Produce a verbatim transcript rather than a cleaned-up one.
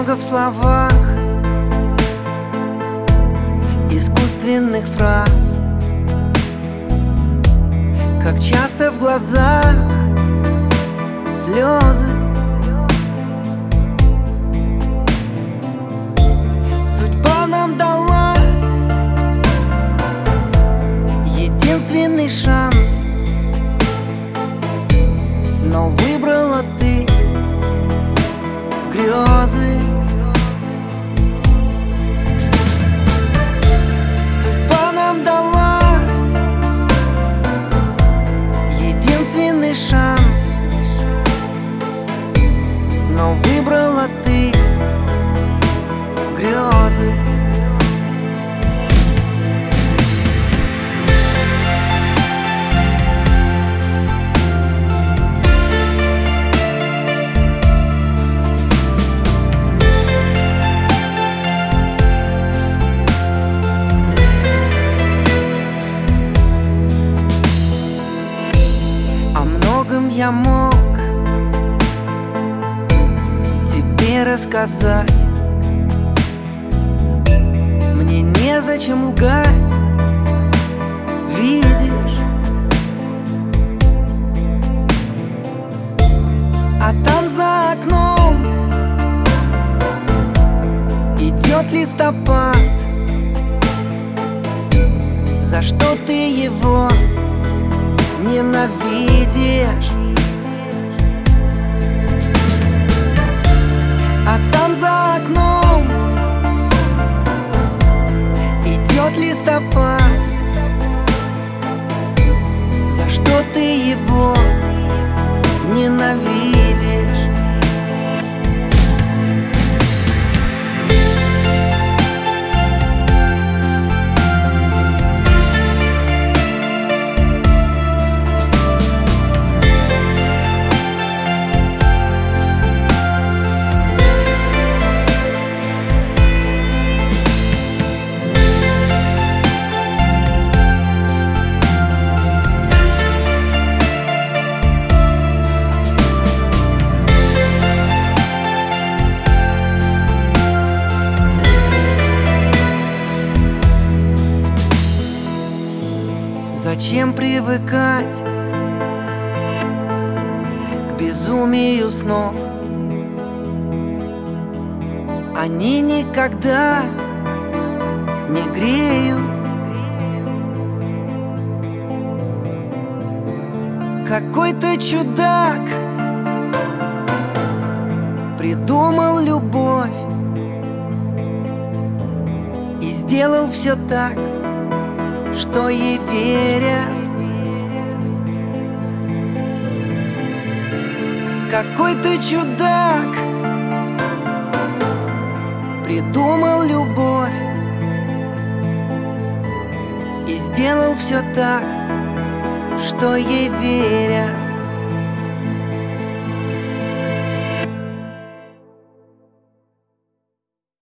много в словах, искусственных фраз. Как часто в глазах слезы. Судьба нам дала единственный шанс, но выбрала ты грезы. Судьба нам дала единственный шанс, но выбрала ты грезы. Я мог тебе рассказать, мне незачем лгать, видишь. А там за окном идет листопад. За что ты его ненавидишь? А там за окном идет листопад. За что ты его ненавидишь? Зачем привыкать к безумию снов? Они никогда не греют. Какой-то чудак придумал любовь и сделал все так, что ей верят. Какой-то чудак придумал любовь и сделал все так, что ей верят.